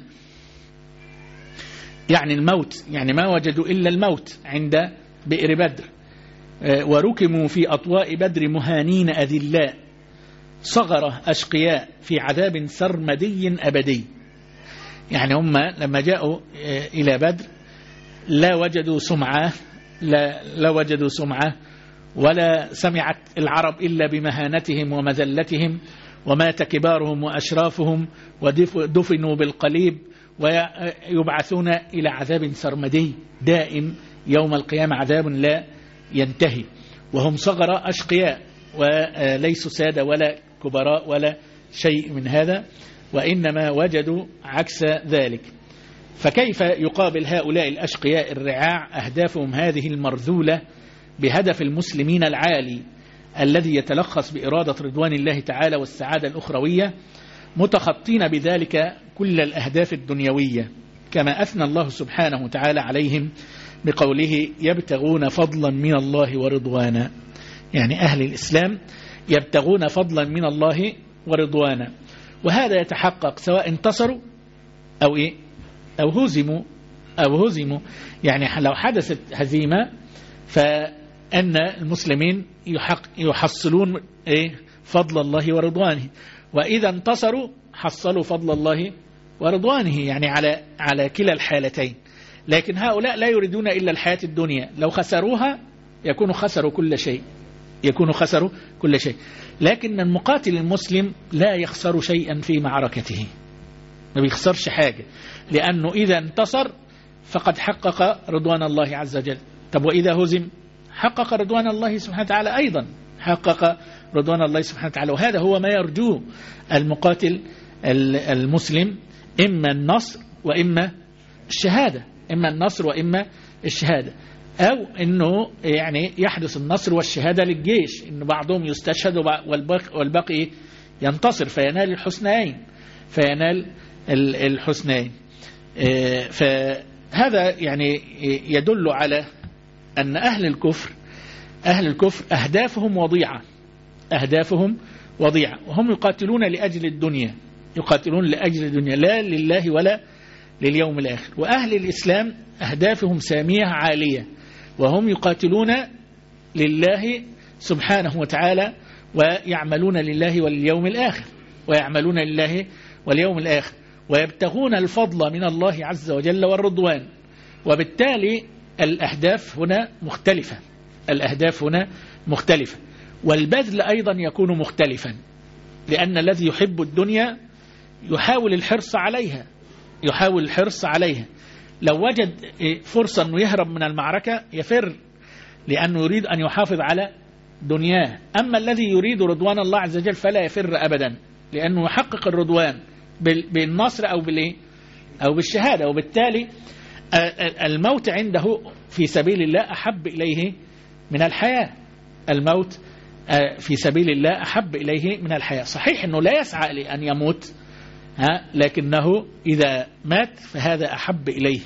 يعني الموت، يعني ما وجدوا إلا الموت عند بئر بدر. وركموا في أطواء بدر مهانين أذلاء صغرة أشقياء في عذاب سرمدي أبدي. يعني هم لما جاءوا إلى بدر لا وجدوا سمعة، ولا سمعت العرب إلا بمهانتهم ومذلتهم، ومات كبارهم وأشرافهم ودفنوا بالقليب، ويبعثون إلى عذاب سرمدي دائم يوم القيامة، عذاب لا ينتهي، وهم صغر أشقياء وليسوا سادة ولا كبراء ولا شيء من هذا، وإنما وجدوا عكس ذلك. فكيف يقابل هؤلاء الأشقياء الرعاع أهدافهم هذه المرذولة بهدف المسلمين العالي الذي يتلخص بإرادة رضوان الله تعالى والسعادة الأخروية، متخطين بذلك كل الأهداف الدنيوية، كما أثنى الله سبحانه وتعالى عليهم بقوله يبتغون فضلا من الله ورضوانا. يعني أهل الإسلام يبتغون فضلا من الله ورضوانا، وهذا يتحقق سواء انتصروا أو هزموا. يعني لو حدثت هزيمة فأن المسلمين يحصلون فضل الله ورضوانه، وإذا انتصروا حصلوا فضل الله ورضوانه، يعني على كلا الحالتين. لكن هؤلاء لا يريدون إلا الحياة الدنيا، لو خسروها يكونوا خسروا كل شيء. لكن المقاتل المسلم لا يخسر شيئا في معركته، ما بيخسرش حاجة، لأنه إذا انتصر فقد حقق رضوان الله عز وجل. طب وإذا هزم حقق رضوان الله سبحانه وتعالى أيضا، حقق رضوان الله سبحانه وتعالى. وهذا هو ما يرجوه المقاتل المسلم، إما النصر وإما الشهادة، أو أنه يعني يحدث النصر والشهادة للجيش، أن بعضهم يستشهد والباقي ينتصر فينال الحسنين. فهذا يعني يدل على أن أهل الكفر أهدافهم وضيعة، وهم يقاتلون لأجل الدنيا، لا لله ولا لليوم الآخر. وأهل الإسلام أهدافهم سامية عالية، وهم يقاتلون لله سبحانه وتعالى، ويعملون لله واليوم الآخر، ويبتغون الفضل من الله عز وجل والرضوان. وبالتالي الأهداف هنا مختلفة، والبذل أيضا يكون مختلفا، لأن الذي يحب الدنيا يحاول الحرص عليها. لو وجد فرصة أنه يهرب من المعركة يفر، لأنه يريد أن يحافظ على دنياه. أما الذي يريد رضوان الله عز وجل فلا يفر أبدا، لأنه يحقق الرضوان بالنصر أو بالشهادة. وبالتالي الموت عنده في سبيل الله أحب إليه من الحياة. الموت في سبيل الله أحب إليه من الحياة. صحيح أنه لا يسعى لأن يموت، لكنه إذا مات فهذا أحب إليه.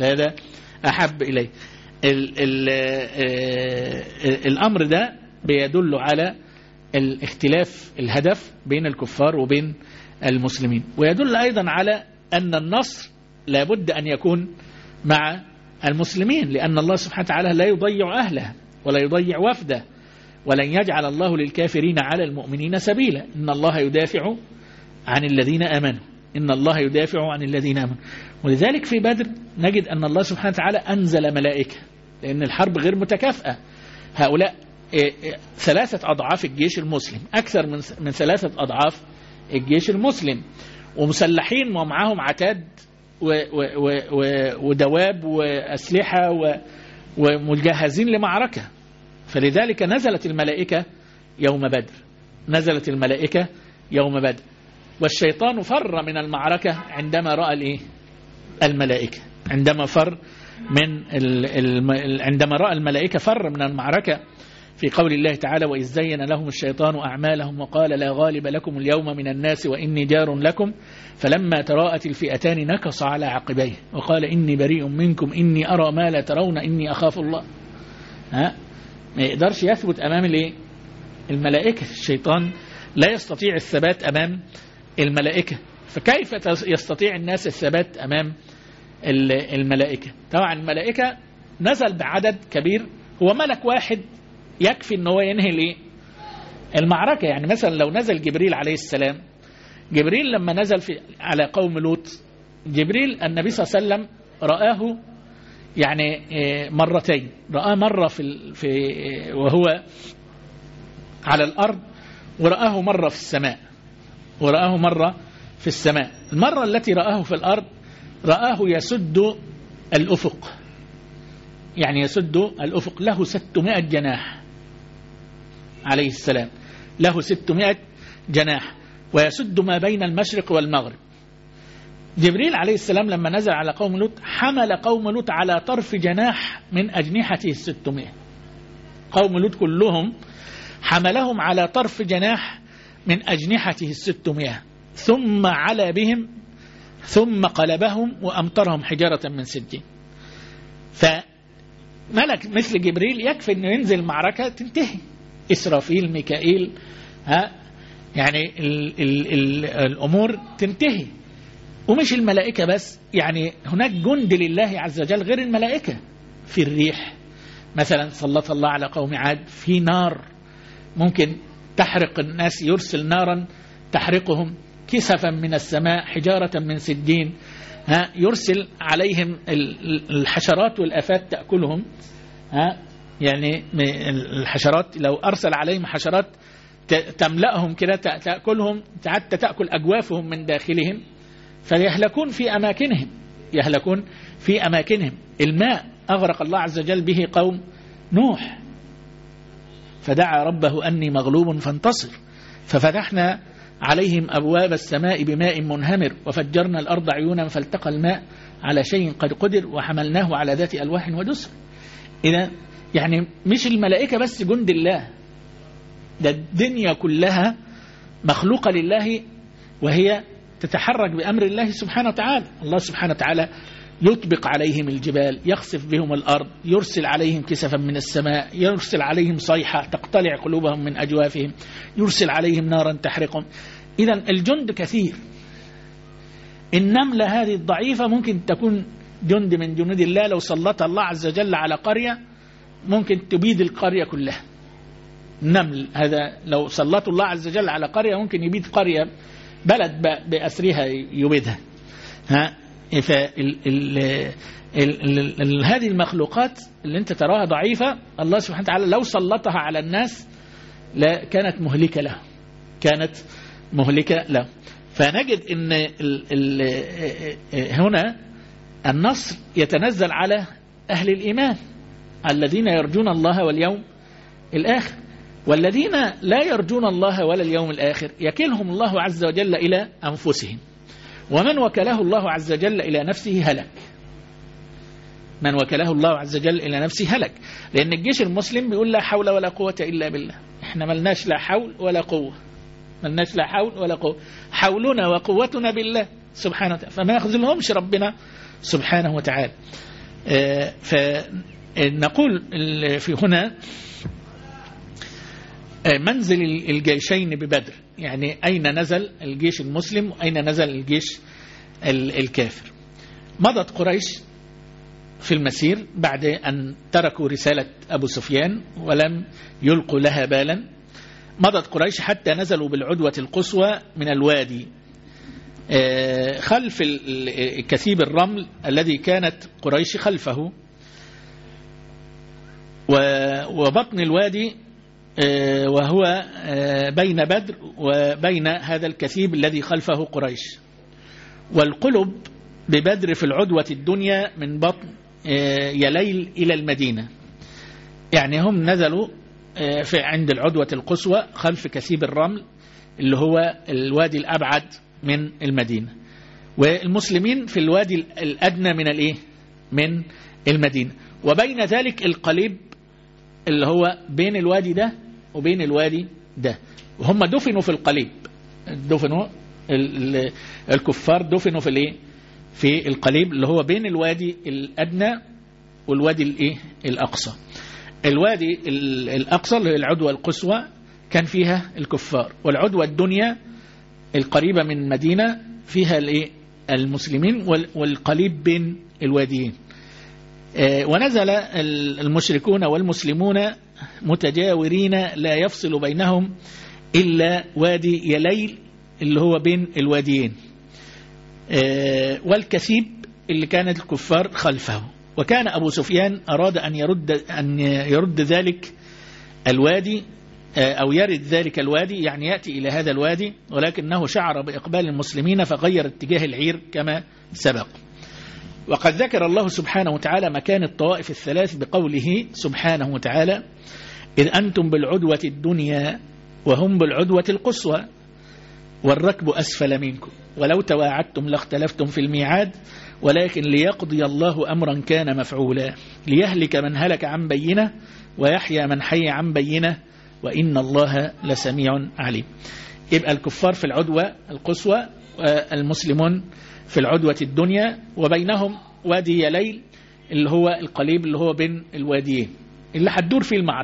الأمر ده بيدل على الاختلاف الهدف بين الكفار وبين المسلمين، ويدل أيضا على أن النصر لابد أن يكون مع المسلمين، لأن الله سبحانه وتعالى لا يضيع أهله ولا يضيع وفده، ولن يجعل الله للكافرين على المؤمنين سبيلا. إن الله يدافع عن الذين آمنوا. ولذلك في بدر نجد أن الله سبحانه وتعالى أنزل ملائكة، لأن الحرب غير متكافئة. هؤلاء 3 أضعاف الجيش المسلم، أكثر من 3 أضعاف الجيش المسلم، ومسلحين ومعهم عتاد ودواب وأسلحة ومجهزين لمعركة. فلذلك نزلت الملائكة يوم بدر، والشيطان فر من المعركة عندما رأى الملائكة، عندما رأى الملائكة فر من المعركة، في قول الله تعالى وإذ زين لهم الشيطان أعمالهم وقال لا غالب لكم اليوم من الناس وإني جار لكم فلما تراءت الفئتان نكص على عقبيه وقال إني بريء منكم إني أرى ما لا ترون إني أخاف الله. ما يقدرش يثبت أمام الملائكة. الشيطان لا يستطيع الثبات أمام الملائكة، فكيف يستطيع الناس الثبات أمام الملائكة؟ طبعا الملائكة نزل بعدد كبير، هو ملك واحد يكفي ان هو ينهي المعركة. يعني مثلا لو نزل جبريل عليه السلام، جبريل لما نزل على قوم لوط، جبريل النبي صلى الله عليه وسلم رآه يعني مرتين، رآه مرة وهو على الأرض، ورآه مرة في السماء، المرة التي رآه في الأرض رآه يسد الأفق، يعني يسد الأفق، له 600 جناح عليه السلام، له 600 جناح، ويسد ما بين المشرق والمغرب. جبريل عليه السلام لما نزل على قوم لوط حمل قوم لوط على طرف جناح من أجنحته 600، قوم لوط كلهم حملهم على طرف جناح من أجنحته 600، ثم علا بهم ثم قلبهم وأمطرهم حجارة من سجين. فملك مثل جبريل يكفي أنه ينزل معركة تنتهي، إسرافيل ميكائيل يعني الأمور تنتهي. ومش الملائكة بس، يعني هناك جند لله عز وجل غير الملائكة، في الريح مثلا سلط الله على قوم عاد، في نار ممكن تحرق الناس، يرسل نارا تحرقهم، كسفا من السماء حجارة من سجين، يرسل عليهم الحشرات والآفات تأكلهم، يعني الحشرات لو أرسل عليهم حشرات تملأهم كده تأكلهم، حتى تأكل أجوافهم من داخلهم، فيهلكون في أماكنهم. الماء أغرق الله عز وجل به قوم نوح، فدعا ربه أني مغلوب فانتصر، ففتحنا عليهم أبواب السماء بماء منهمر، وفجرنا الأرض عيونا فالتقى الماء على شيء قد قدر، وحملناه على ذات ألواح ودسر. إذا يعني مش الملائكة بس جند الله، ده الدنيا كلها مخلوقة لله، وهي تتحرك بأمر الله سبحانه وتعالى. الله سبحانه وتعالى يطبق عليهم الجبال، يخسف بهم الأرض، يرسل عليهم كسفا من السماء، يرسل عليهم صيحة تقتلع قلوبهم من أجوافهم، يرسل عليهم نارا تحرقهم. إذا الجند كثير. النملة هذه الضعيفة ممكن تكون جند من جنود الله، لو سلط الله عز وجل على قرية ممكن تبيد القرية كلها. النمل هذا لو سلط الله عز وجل على قرية ممكن يبيد قرية، بلد بأسرها يبيدها. هذه المخلوقات اللي انت تراها ضعيفة، الله سبحانه وتعالى لو سلطها على الناس لا كانت مهلكة له. فنجد ان هنا النصر يتنزل على أهل الإيمان الذين يرجون الله واليوم الآخر، والذين لا يرجون الله ولا اليوم الآخر يكلهم الله عز وجل إلى أنفسهم، ومن وكله الله عز وجل إلى نفسه هلك. من وكله الله عز وجل إلى نفسه هلك، لأن الجيش المسلم بيقول لا حول ولا قوة إلا بالله. احنا ملناش لا حول ولا قوة، حولنا وقوتنا بالله سبحانه وتعالى، فما يخذلهمش ربنا سبحانه وتعالى. فنقول في هنا منزل الجيشين ببدر، يعني أين نزل الجيش المسلم وأين نزل الجيش الكافر. مضت قريش في المسير بعد أن تركوا رسالة أبو سفيان ولم يلقوا لها بالا. مضت قريش حتى نزلوا بالعدوة القصوى من الوادي خلف كثيب الرمل الذي كانت قريش خلفه، وبطن الوادي وهو بين بدر وبين هذا الكثيب الذي خلفه قريش. والقلب ببدر في العدوة الدنيا من بطن يليل إلى المدينة، يعني هم نزلوا في عند العدوة القصوى خلف كثيب الرمل اللي هو الوادي الأبعد من المدينة، والمسلمين في الوادي الأدنى من المدينة، وبين ذلك القليب اللي هو بين الوادي ده وبين الوادي ده، وهم دفنوا في القليب، دفنوا الكفار دفنوا في القليب اللي هو بين الوادي الأدنى والوادي الأقصى. الوادي الأقصى اللي هي العدوة القصوى كان فيها الكفار، والعدوة الدنيا القريبة من المدينة فيها المسلمين، والقليب بين الواديين. ونزل المشركون والمسلمون متجاورين لا يفصل بينهم إلا وادي يليل اللي هو بين الواديين، والكثيب اللي كانت الكفار خلفه، وكان أبو سفيان أراد أن يرد ذلك الوادي أو يرد ذلك الوادي، يعني يأتي إلى هذا الوادي، ولكنه شعر بإقبال المسلمين فغير اتجاه العير كما سبق. وقد ذكر الله سبحانه وتعالى مكان الطوائف الثلاث بقوله سبحانه وتعالى: إذ أنتم بالعدوة الدنيا وهم بالعدوة القصوى والركب أسفل منكم ولو تواعدتم لاختلفتم في الميعاد ولكن ليقضي الله أمرا كان مفعولا ليهلك من هلك عن بينه ويحيى من حي عن بينه وإن الله لسميع عليم. يبقى الكفار في العدوة القصوى والمسلمون في العدوة الدنيا، وبينهم وادي يليل اللي هو القليب اللي هو بين الواديين اللي هتدور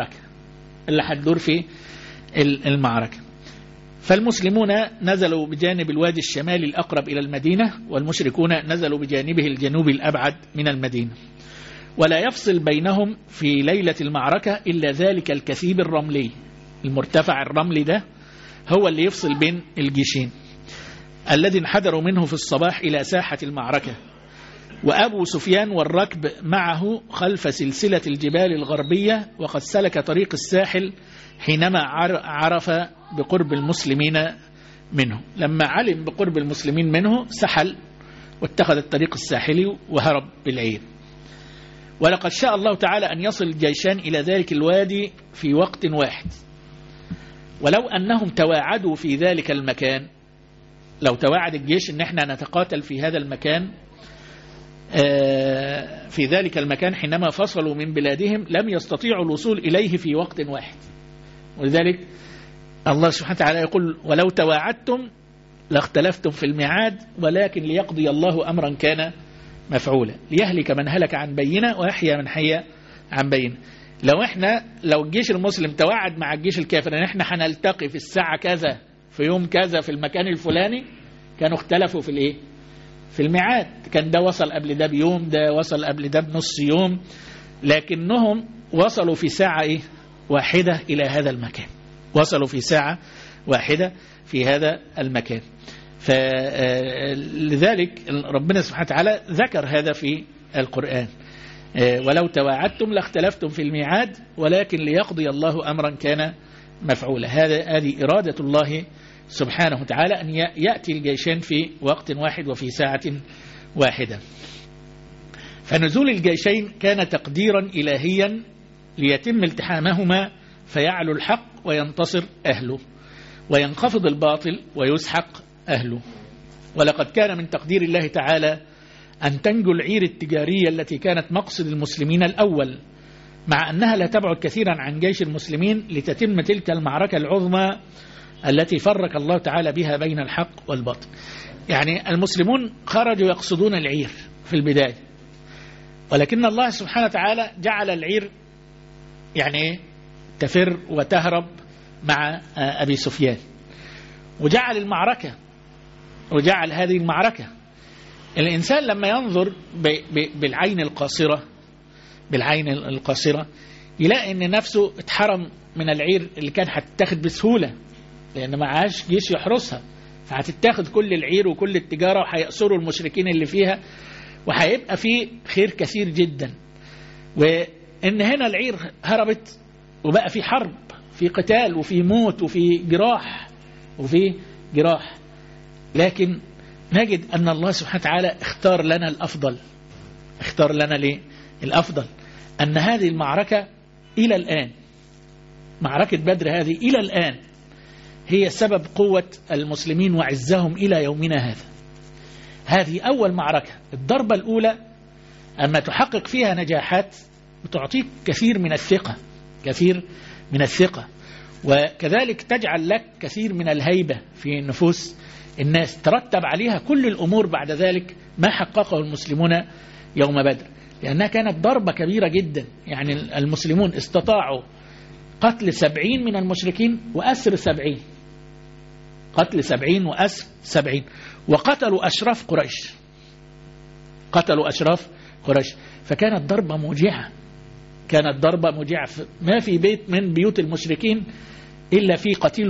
فيه المعركة. فالمسلمون نزلوا بجانب الوادي الشمالي الأقرب إلى المدينة، والمشركون نزلوا بجانبه الجنوبي الأبعد من المدينة، ولا يفصل بينهم في ليلة المعركة إلا ذلك الكثيب الرملي. المرتفع الرملي ده هو اللي يفصل بين الجيشين الذي انحدروا منه في الصباح إلى ساحة المعركة. وأبو سفيان والركب معه خلف سلسلة الجبال الغربية، وقد سلك طريق الساحل حينما عرف بقرب المسلمين منه. لما علم بقرب المسلمين منه سحل واتخذ الطريق الساحلي وهرب بالعير. ولقد شاء الله تعالى أن يصل الجيشان إلى ذلك الوادي في وقت واحد، ولو أنهم تواعدوا في ذلك المكان، لو تواعد الجيش أن احنا نتقاتل في هذا المكان في ذلك المكان حينما فصلوا من بلادهم لم يستطيعوا الوصول إليه في وقت واحد. ولذلك الله سبحانه وتعالى يقول: ولو تواعدتم لاختلفتم في الميعاد ولكن ليقضي الله أمرا كان مفعولا ليهلك من هلك عن بينه ويحيى من حي عن بينه. لو الجيش المسلم توعد مع الجيش الكافر ان احنا هنلتقي في الساعة كذا في يوم كذا في المكان الفلاني، كانوا اختلفوا في الميعاد. كان ده وصل قبل ده بيوم، ده وصل قبل ده بنص يوم، لكنهم وصلوا في ساعة واحدة إلى هذا المكان، وصلوا في ساعة واحدة في هذا المكان. فلذلك ربنا سبحانه وتعالى ذكر هذا في القرآن: ولو تواعدتم لاختلفتم في الميعاد ولكن ليقضي الله أمرا كان مفعولا. هذه إرادة الله سبحانه وتعالى أن يأتي الجيشين في وقت واحد وفي ساعة واحدة. فنزول الجيشين كان تقديرا إلهيا ليتم التحامهما فيعلو الحق وينتصر أهله وينخفض الباطل ويسحق أهله. ولقد كان من تقدير الله تعالى أن تنجو العير التجارية التي كانت مقصد المسلمين الأول، مع أنها لا تبعد كثيرا عن جيش المسلمين، لتتم تلك المعركة العظمى التي فرق الله تعالى بها بين الحق والباطل. يعني المسلمون خرجوا يقصدون العير في البداية، ولكن الله سبحانه وتعالى جعل العير يعني تفر وتهرب مع أبي سفيان، وجعل هذه المعركة. الإنسان لما ينظر بالعين القاصرة يلاقي أن نفسه اتحرم من العير اللي كان هتتاخد بسهولة، لأن معاش جيش يحرسها، فهتتاخد كل العير وكل التجارة وهيأسروا المشركين اللي فيها، وهيبقى فيه خير كثير جدا. وإن هنا العير هربت وبقى في حرب، في قتال وفي موت وفي جراح، لكن نجد أن الله سبحانه وتعالى اختار لنا ليه الأفضل، أن هذه المعركة إلى الآن، معركة بدر هذه إلى الآن هي سبب قوة المسلمين وعزهم إلى يومنا هذا. هذه أول معركة، الضربة الأولى أما تحقق فيها نجاحات وتعطيك كثير من الثقة، وكذلك تجعل لك كثير من الهيبة في نفوس الناس، ترتب عليها كل الأمور بعد ذلك ما حققه المسلمون يوم بدر، لأنها كانت ضربة كبيرة جدا. يعني المسلمون استطاعوا قتل 70 من المشركين وأسر 70، قتل 70 وأسر 70، وقتلوا أشراف قريش. فكانت ضربة موجعة، ما في بيت من بيوت المشركين إلا في قتيل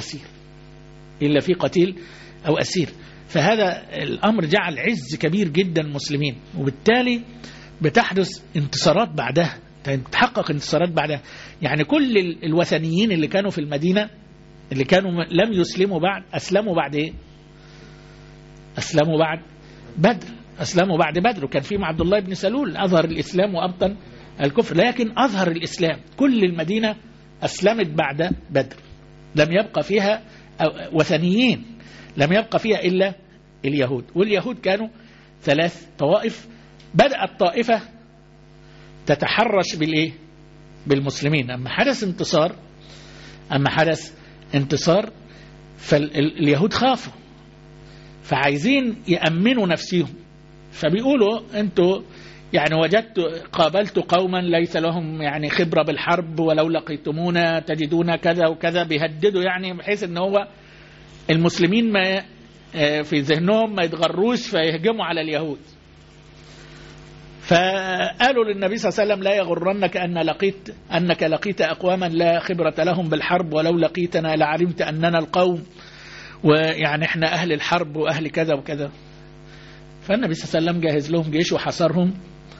أو أسير. فهذا الأمر جعل عز كبير جدا المسلمين، وبالتالي بتحدث انتصارات بعدها، تحقق انتصارات بعدها. يعني كل الوثنيين اللي كانوا في المدينة اللي كانوا لم يسلموا بعد أسلموا بعد إيه؟ أسلموا بعد بدر. أسلموا بعد بدر. وكان فيهم عبد الله بن سلول أظهر الإسلام وأبطن الكفر، لكن أظهر الإسلام. كل المدينة أسلمت بعد بدر، لم يبقى فيها وثنيين، لم يبقى فيها إلا اليهود. واليهود كانوا 3 طوائف. بدأت طائفة تتحرش بالإيه؟ بالمسلمين. أما حدث انتصار فاليهود خافوا، فعايزين يأمنوا نفسهم، فبيقولوا أنتوا يعني قابلت قوما ليس لهم يعني خبرة بالحرب، ولو لقيتمونا تجدون كذا وكذا. بيهددوا يعني بحيث ان هو المسلمين ما في ذهنهم ما يتغروش فيهجموا على اليهود. فقالوا للنبي صلى الله عليه وسلم لا يغرنك أنك لقيت أقواما لا خبرة لهم بالحرب، ولو لقيتنا لعلمت أننا القوم، ويعني احنا أهل الحرب وأهل كذا وكذا. فالنبي صلى الله عليه وسلم جهز لهم جيش وحصرهم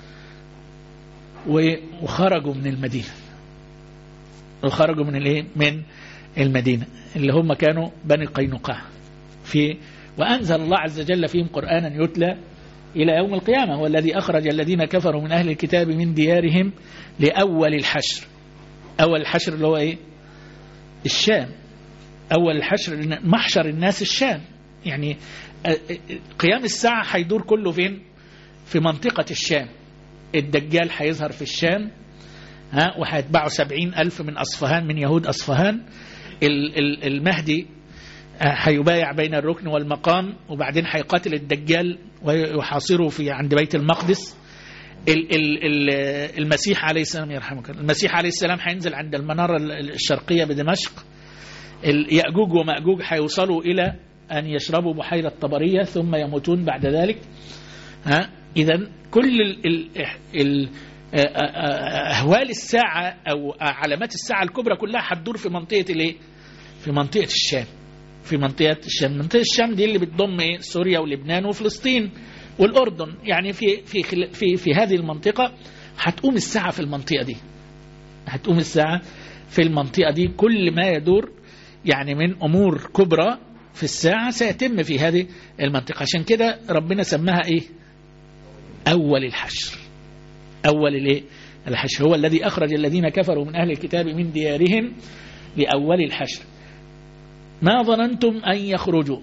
وخرجوا من المدينة. وخرجوا من المدينة اللي هم كانوا بني قينقاع. وأنزل الله عز وجل فيهم قرآنا يتلى إلى يوم القيامة. هو الذي أخرج الذين كفروا من أهل الكتاب من ديارهم لأول الحشر. أول الحشر اللي هو إيه؟ الشام. أول الحشر محشر الناس الشام. يعني قيام الساعة هيدور كله فين؟ في منطقة الشام. الدجال هيظهر في الشام، وهيتبعوا 70,000 من أصفهان، من يهود أصفهان. المهدي هيبايع بين الركن والمقام، وبعدين هيقاتل الدجال ويحاصره عند بيت المقدس. المسيح عليه السلام يرحمك، المسيح عليه السلام هينزل عند المنارة الشرقية بدمشق. يأجوج ومأجوج هيوصلوا إلى أن يشربوا بحيرة طبرية ثم يموتون بعد ذلك. إذن كل أهوال الساعة أو علامات الساعة الكبرى كلها هتدور في منطقة الإيه؟ في منطقة الشام. في منطقة الشام. منطقة الشام دي اللي بتضم سوريا ولبنان وفلسطين والأردن. يعني في هذه المنطقة هتقوم الساعة في المنطقة دي. هتقوم الساعة في المنطقة دي. كل ما يدور يعني من أمور كبرى في الساعة سيتم في هذه المنطقة. عشان كده ربنا سماها إيه؟ أول الحشر. أول الإيه؟ الحشر. هو الذي أخرج الذين كفروا من أهل الكتاب من ديارهم لأول الحشر. ما ظننتم أن يخرجوا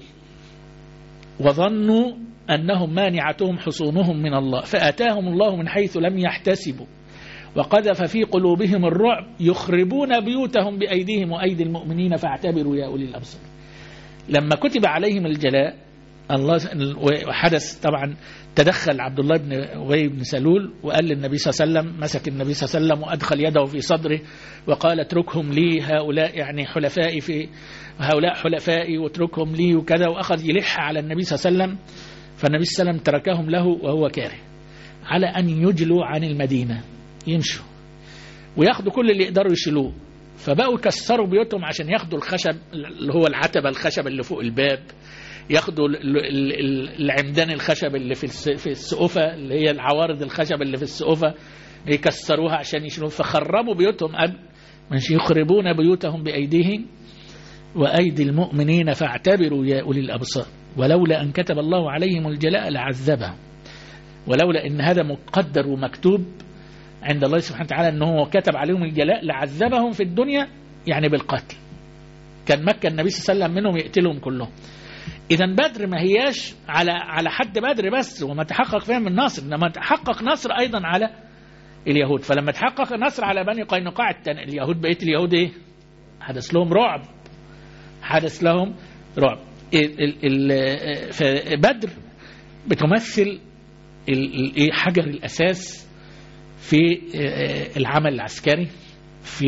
وظنوا أنهم مانعتهم حصونهم من الله فآتاهم الله من حيث لم يحتسبوا وقذف في قلوبهم الرعب يخربون بيوتهم بأيديهم وأيدي المؤمنين فاعتبروا يا أولي الأبصار. لما كتب عليهم الجلاء الله وحدث طبعا تدخل عبد الله بن أبي بن سلول وقال للنبي صلى الله عليه وسلم، مسك النبي صلى الله عليه وسلم وأدخل يده في صدره وقال اتركهم لي هؤلاء يعني حلفائي، في هؤلاء حلفائي واتركهم لي وكذا، وأخذ يلح على النبي صلى الله عليه وسلم. فالنبي صلى الله عليه وسلم تركهم له وهو كاره على أن يجلوا عن المدينة، يمشوا وياخدوا كل اللي يقدروا يشيلوه. فبقوا يكسروا بيوتهم عشان ياخدوا الخشب اللي هو العتبة الخشب اللي فوق الباب، ياخدوا العمدان الخشب اللي في السقوفة اللي هي العوارض الخشب اللي في السقوفة يكسروها عشان يشيلوها. فخربوا بيوتهم قبل مش يخربون بيوتهم بأيديهم وأيدي المؤمنين فاعتبروا يا أولي الأبصار ولولا أن كتب الله عليهم الجلاء لعذبهم. ولولا أن هذا مقدر ومكتوب عند الله سبحانه وتعالى أنه كتب عليهم الجلاء لعذبهم في الدنيا يعني بالقتل. كان مكة النبي صلى الله عليه وسلم منهم يقتلهم كلهم. إذا بدر ما هياش على حد بدر بس وما تحقق فيها من نصر، إنما تحقق نصر أيضا على اليهود. فلما تحقق النصر على بني قينقاع اليهود بقيت اليهود إيه؟ حدث لهم رعب، حدث لهم رعب. فبدر بتمثل حجر الأساس في العمل العسكري، في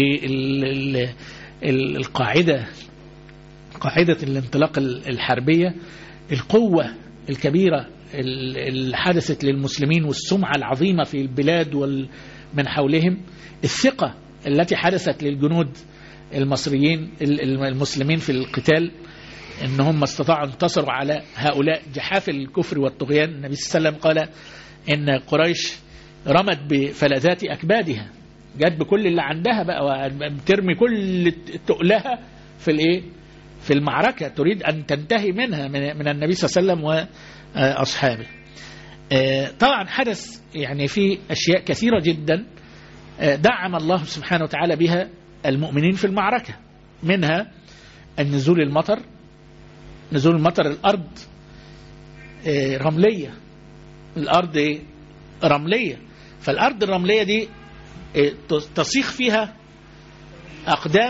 قاعدة الانطلاق الحربية، القوة الكبيرة اللي حدثت للمسلمين والسمعة العظيمة في البلاد ومن حولهم، الثقة التي حدثت للجنود المصريين المسلمين في القتال انهم استطاعوا انتصروا على هؤلاء جحافل الكفر والطغيان. النبي صلى الله عليه وسلم قال ان قريش رمت بفلذات أكبادها، جت بكل اللي عندها بقى، بترمي كل تقلها في الايه في المعركة، تريد أن تنتهي منها من النبي صلى الله عليه وسلم وأصحابه. طبعا حدث يعني في أشياء كثيرة جدا دعم الله سبحانه وتعالى بها المؤمنين في المعركة، منها النزول المطر. نزول المطر، الأرض رملية، الأرض رملية، فالأرض الرملية دي تصيخ فيها أقدام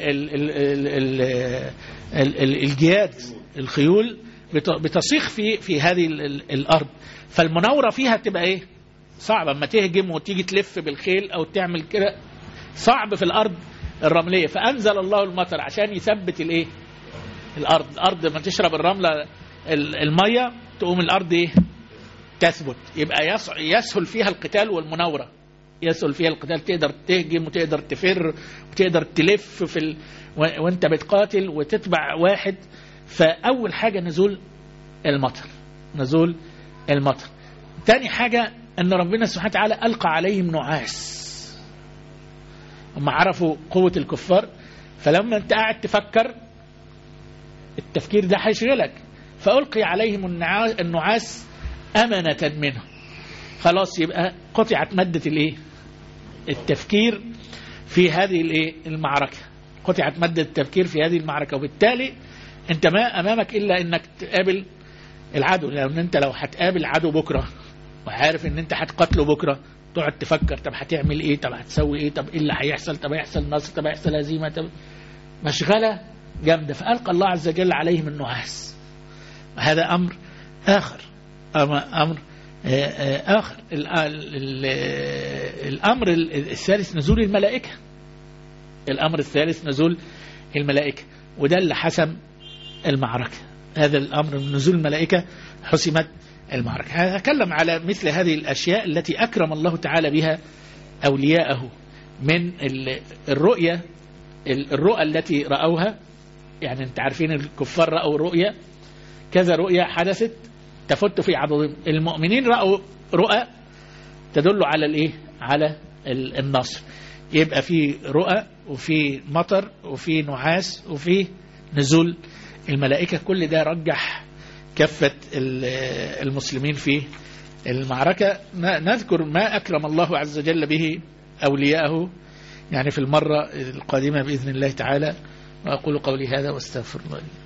الجياد، الخيول بتصيخ في هذه الأرض، فالمناورة فيها تبقى إيه صعبة، اما تهجم وتيجي تلف بالخيل أو تعمل كده صعب في الأرض الرملية. فأنزل الله المطر عشان يثبت الإيه الأرض ما تشرب الرملة المية تقوم الأرض إيه تثبت، يبقى يسهل فيها القتال والمناورة، يسهل فيها القتال، تقدر تهجم وتقدر تفر وتقدر تلف وانت بتقاتل وتتبع واحد. فأول حاجة نزول المطر. تاني حاجة أن ربنا سبحانه وتعالى ألقى عليهم نعاس، هم عرفوا قوة الكفار، فلما انت قاعد تفكر التفكير ده هيشغلك، فألقي عليهم النعاس أمنة منه، خلاص يبقى قطعت مادة التفكير في هذه المعركة، قطعت مادة التفكير في هذه المعركة، وبالتالي انت ما أمامك إلا انك تقابل العدو. لأن انت لو هتقابل عدو بكرة وعارف ان انت هتقتله بكرة، تقعد تفكر طب هتعمل ايه، طب هتسوي ايه، طب ايه اللي هيحصل، طب هيحصل نصر، طب هيحصل هزيمة، طب مشغلة جامدة. فألقى الله عز وجل عليهم النعاس. هذا أمر آخر، أمر آخر. الأمر الثالث نزول الملائكة، الأمر الثالث نزول الملائكة، وده اللي حسم المعركة. هذا الأمر من نزول الملائكة حسمت المعركة. هتكلم على مثل هذه الأشياء التي أكرم الله تعالى بها أولياءه من الرؤية التي رأوها. يعني انت عارفين الكفار رأوا رؤية، كذا رؤية حدثت تفت في عضدهم. المؤمنين رأوا رؤى تدل على على النصر. يبقى في رؤى وفي مطر وفي نعاس وفي نزول الملائكة، كل ده رجح كفة المسلمين في المعركة. نذكر ما أكرم الله عز وجل به أولياءه يعني في المرة القادمة بإذن الله تعالى. وأقول قولي هذا واستغفر الله.